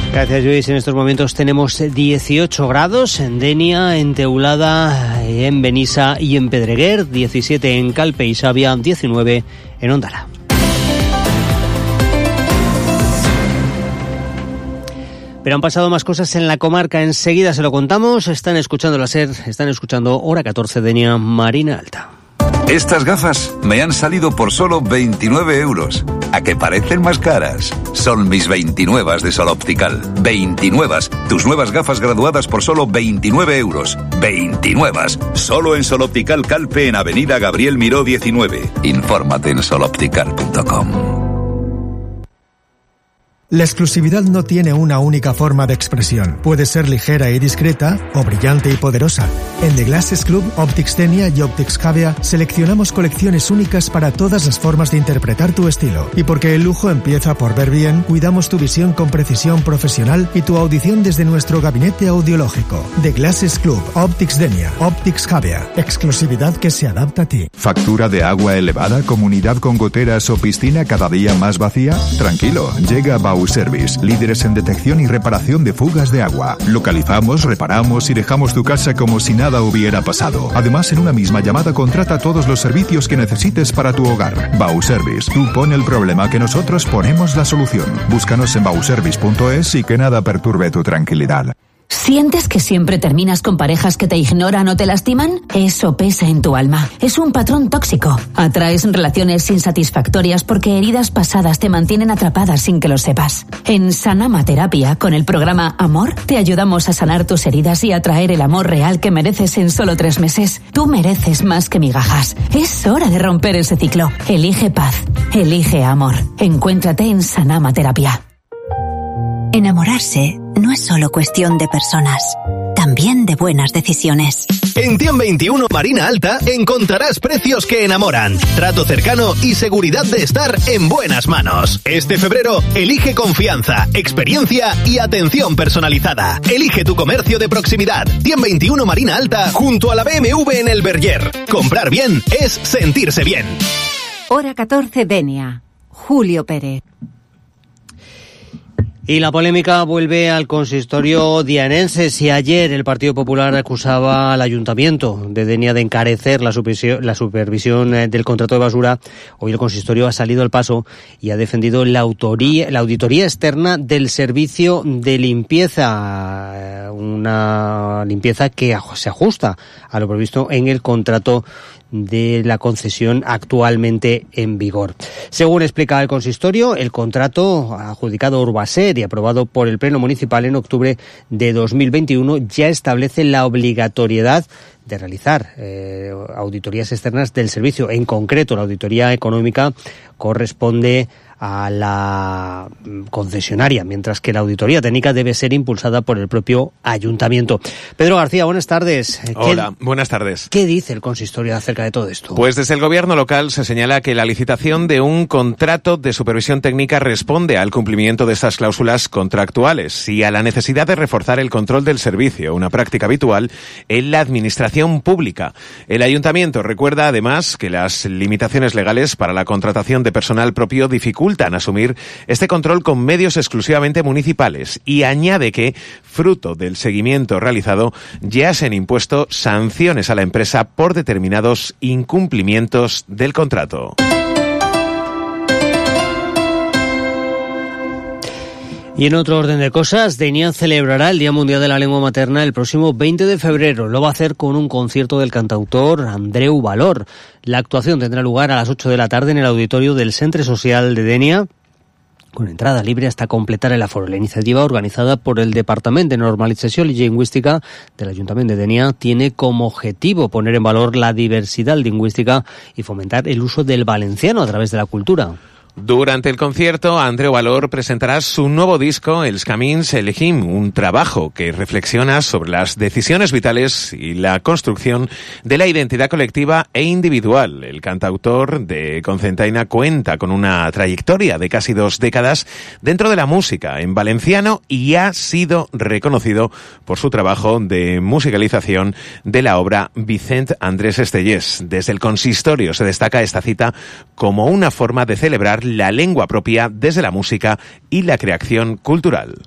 Gracias, Luis. En estos momentos tenemos 18 grados en Denia, en Teulada, en Benissa y en Pedreguer, 17 en Calpe y Xàbia, 19 en Ondara. Pero han pasado más cosas en la comarca. Enseguida se lo contamos. Están escuchando la SER, están escuchando Hora 14 Denia, Marina Alta. Estas gafas me han salido por solo 29 euros. ¿A que parecen más caras? Son mis 29 de Sol Optical. 29. Tus nuevas gafas graduadas por solo 29 euros. 29. Solo en Sol Optical Calpe, en Avenida Gabriel Miró 19. Infórmate en soloptical.com. La exclusividad no tiene una única forma de expresión. Puede ser ligera y discreta o brillante y poderosa. En The Glasses Club, Optics Denia y Optics Xàbia seleccionamos colecciones únicas para todas las formas de interpretar tu estilo. Y porque el lujo empieza por ver bien, cuidamos tu visión con precisión profesional y tu audición desde nuestro gabinete audiológico. The Glasses Club, Optics Denia, Optics Xàbia. Exclusividad que se adapta a ti. ¿Factura de agua elevada, comunidad con goteras o piscina cada día más vacía? Tranquilo, llega Bauservice, líderes en detección y reparación de fugas de agua. Localizamos, reparamos y dejamos tu casa como si nada hubiera pasado. Además, en una misma llamada contrata todos los servicios que necesites para tu hogar. Bauservice, tú pon el problema que nosotros ponemos la solución. Búscanos en bauservice.es y que nada perturbe tu tranquilidad. ¿Sientes que siempre terminas con parejas que te ignoran o te lastiman? Eso pesa en tu alma. Es un patrón tóxico. Atraes relaciones insatisfactorias porque heridas pasadas te mantienen atrapadas sin que lo sepas. En Sanama Terapia, con el programa Amor, te ayudamos a sanar tus heridas y a traer el amor real que mereces en solo 3 meses. Tú mereces más que migajas. Es hora de romper ese ciclo. Elige paz. Elige amor. Encuéntrate en Sanama Terapia. Enamorarse no es solo cuestión de personas, también de buenas decisiones. En 121 Marina Alta encontrarás precios que enamoran, trato cercano y seguridad de estar en buenas manos. Este febrero, elige confianza, experiencia y atención personalizada. Elige tu comercio de proximidad. 121 Marina Alta, junto a la BMW en el Verger. Comprar bien es sentirse bien. Hora 14 Denia. Julio Pérez. Y la polémica vuelve al consistorio dianense. Si ayer el Partido Popular acusaba al Ayuntamiento de Denia de encarecer la supervisión del contrato de basura, hoy el consistorio ha salido al paso y ha defendido la auditoría externa del servicio de limpieza, una limpieza que se ajusta a lo previsto en el contrato de la concesión actualmente en vigor. Según explica el consistorio, el contrato adjudicado a Urbaser y aprobado por el Pleno Municipal en octubre de 2021 ya establece la obligatoriedad de realizar auditorías externas del servicio. En concreto, la auditoría económica corresponde a la concesionaria, mientras que la auditoría técnica debe ser impulsada por el propio ayuntamiento. Pedro García, buenas tardes. Hola, buenas tardes. ¿Qué dice el consistorio acerca de todo esto? Pues desde el gobierno local se señala que la licitación de un contrato de supervisión técnica responde al cumplimiento de estas cláusulas contractuales y a la necesidad de reforzar el control del servicio, una práctica habitual en la administración pública. El ayuntamiento recuerda además que las limitaciones legales para la contratación de personal propio dificultan asumir este control con medios exclusivamente municipales y añade que, fruto del seguimiento realizado, ya se han impuesto sanciones a la empresa por determinados incumplimientos del contrato. Y en otro orden de cosas, Denia celebrará el Día Mundial de la Lengua Materna el próximo 20 de febrero. Lo va a hacer con un concierto del cantautor Andreu Valor. La actuación tendrá lugar a las 8 de la tarde en el auditorio del Centre Social de Denia, con entrada libre hasta completar el aforo. La iniciativa, organizada por el Departamento de Normalització i Lingüística del Ayuntamiento de Denia, tiene como objetivo poner en valor la diversidad lingüística y fomentar el uso del valenciano a través de la cultura. Durante el concierto, Andreu Valor presentará su nuevo disco, Els camins elegim, un trabajo que reflexiona sobre las decisiones vitales y la construcción de la identidad colectiva e individual. El cantautor de Concentaina cuenta con una trayectoria de casi 2 décadas dentro de la música en valenciano y ha sido reconocido por su trabajo de musicalización de la obra Vicent Andrés Estellés. Desde el consistorio se destaca esta cita como una forma de celebrar la lengua propia desde la música y la creación cultural.